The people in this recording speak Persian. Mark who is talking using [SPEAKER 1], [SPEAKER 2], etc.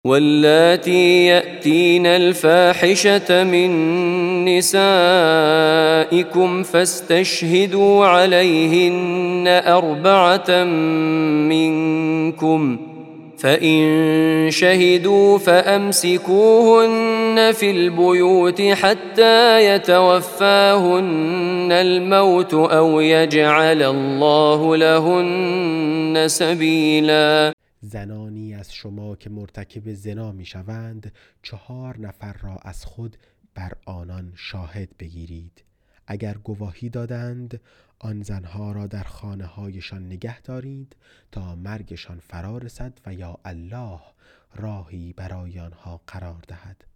[SPEAKER 1] واللاتي يأتين الفاحشة من نسائكم فاستشهدوا عليهن 4 منكم، فإن شهدوا فأمسكوهن في البيوت حتى يتوفاهن الموت أو يجعل الله لهن سبيلا.
[SPEAKER 2] زنانی از شما که مرتکب زنا می شوند 4 نفر را از خود بر آنان شاهد بگیرید. اگر گواهی دادند آن زنها را در خانه هایشان نگه دارید تا مرگشان فرا رسد و یا الله راهی برای آنها قرار دهد.